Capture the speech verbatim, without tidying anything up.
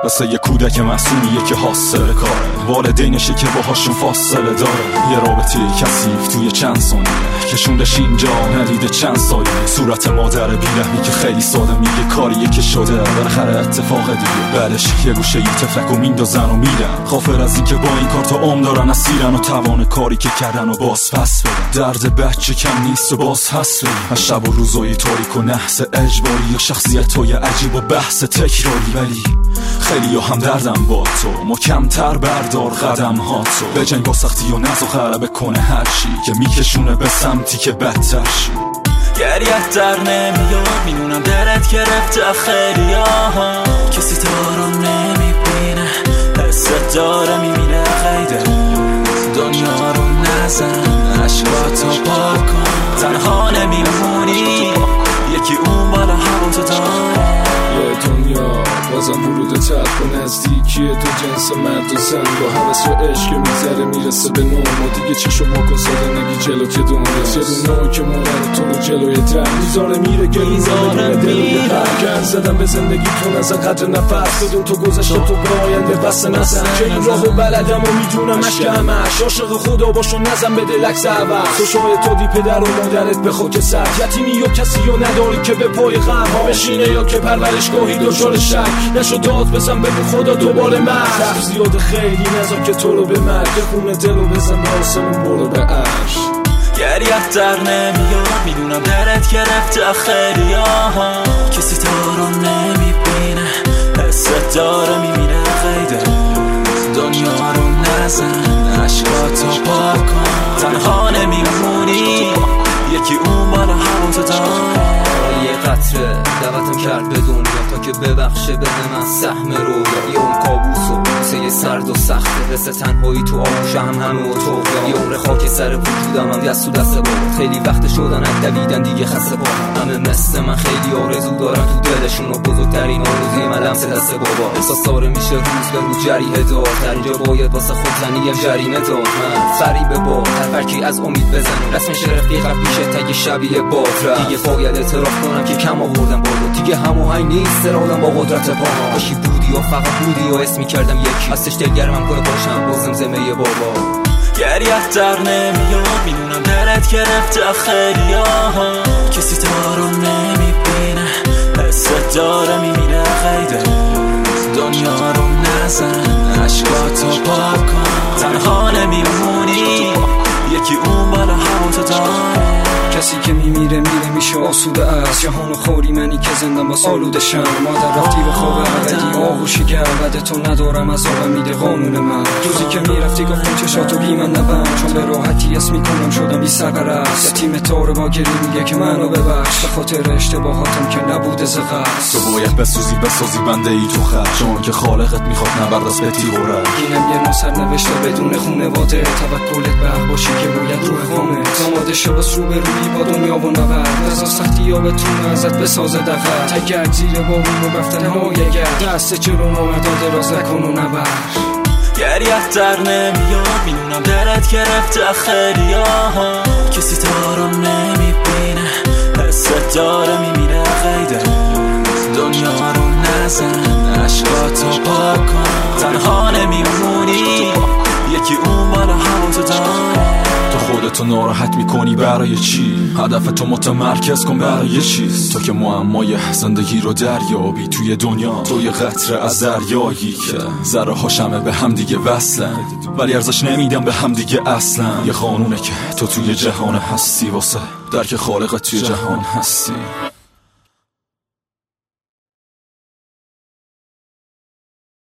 واسه یه کودک معصومیه که حاصل کاره، والدینشه که باهاشون فاصله داره. یه رابطه کثیف توی چند ثانیه کشوندش اینجا، ندیده چند سایه. صورت مادر بیرحمی که خیلی ساده میگه کاریه که شده، بالاخره اتفاق دیگه. بعدش یه گوشه یه تفلک و میندازن و میدن، غافل از این که با این کار تا عمر دارن اسیرن و توان کاری که کردن و باز پس بدن. درد بچه کم نیست و باز هست بدن، از شب و روزای تاریک و نحس اجباری و شخصیت‌های عجیب و بحث تکراری. ولی خیلی هم دردم با تو، ما کمتر بردار قدم ها تو. به جنگ با سختی و نز و غلبه کنه هرچی که میکشونه به سمتی که بدتر شی. گریت در نمیاد، میدونم درت گرفته خیلی ها، کسی تو رو نمیبینه، حست داره میبینه غیده. دنیا رو نزن، عشقاتو پاک کن، تنها نمیمونی، یکی اون بالا هوا تو داره. یه دنیا بازم ورود تلخ و نزدیکی دو جنس مرد و زن، با حوث و عشق میذره میرسه به نوم. و دیگه چشو واکن ساده نگی جلو که دنیاست، یه دو نوع که مادر تو رو جلوی در میذاره میره گریزاره میره دلوی قرد. گرد زدم به زندگی کن از قدر نفس، بدون تو گذشته تو به آینده بسته نزن، که این راهو بلدم و میدونم اشک همش. عاشق خدا باشو نزن به دلکس عوض، تو شاید تو دی پدر و مادرت به خاک سر، یتیمی یا کسی یا نداری که به پای غم ها بشینه، یا که پرورشگاهی دچار شک نشو داد بزن بگو خدا دوباره مرد. حرف زیاد خیلی نذار که تو رو به مرگ، خونه دلو بزن به آسمون برو به عرش. گریت در نمیاد، میدونم درت گرفته خیلی ها، کسی تو رو نمیبینه، حست داره میبینه غیده. دنیا رو نزن، عشقاتو پاک کن، تنها نمیمونی، یکی اون بالا هوا تو داره. یه قطره دعوتم کرد به دنیا تا که ببخشه به من سهم رو، یه اون کابوس و بوسه سرد و سخته، حس تنهایی تو آغوش هم همه و تو یه عمر خاک سر وجودم هم دست و دست با. خیلی وقت شدن از دویدن دیگه خسته با همه مثل من، خیلی آرزو دارن تو دلشون و بزرگترین آرزوی من لمس دست بابا. احساس داره میشه روز به روز جریه دار، در اینجا باید واسه خودزنی جریمه دار. من فریب با هر فرکی از امید بزنه، رسمش رفیقم پیشه تگ شبیه باتر. دیگه باید اعتراف کنم که کم آوردم بالا، دیگه هماهنگ نیست سرادم با قدرت پاها. باشی بودی و فقط بودی و اسم میکردم یکی، هستش دلگرمم کنه باشم با زمزمه بابا. گریت در نمیاد، میدونم درت گرفته خیلی ها، کسی تو رو نمیبینه، حست داره میبینه غیده. دنیا رو نزن، عشقاتو پاک کن، تنها نمیمونی، یکی اون بالا هوا تو داره. کسی که میمیره میره میشه آسوده است، جهان و خوری منی که زندم با آلوده شم. مادر رفتی به خواب ابدی آغوشی گرم، بعد تو ندارم از آبم میده قانون من. روزی که میرفتی گفتم چشاتو بی من نبند، چون به راحتی اسم میکنم شدم بی سقر است. یتیم تاره با گری میگه که منو ببخش، به خاطر اشتباهاتم که نبوده زغست. تو باید بسوزی بسازی بنده ای تو خرد، چون که خالقت میخواد نبرد از بهتی غرد. اینم یه نوسر نوشته بدون خونواده، توکلت به حق باشی که باید روح خامه. زماده شباس رو به روی با دنیا و نورد، از سختی ها بتونه ازت بسازه دفر. تگرد زیر بابون و رفتن های گرد، دست جلو نامداده راز نکن و نبر. گریت در نمیاد، میدونم درت گرفته خیلی ها، کسی تو رو نمیبینه، حست داره میبینه غیده. دنیا رو نزن، عشقاتو پاک کن، تنها نمیمونی، یکی اون بالا هوا تو داره. تو خودتو ناراحت میکنی برای چی؟ هدفتو متمرکز کن برای چیز؟ تو که معمای زندگی رو دریابی توی دنیا، تو یه قطره از دریایی که ذره هاشمه به هم دیگه وصلن، ولی ارزش نمیدم به هم دیگه اصلا. یه قانونه که تو توی جهان هستی، واسه درک خالقت توی جهان هستی.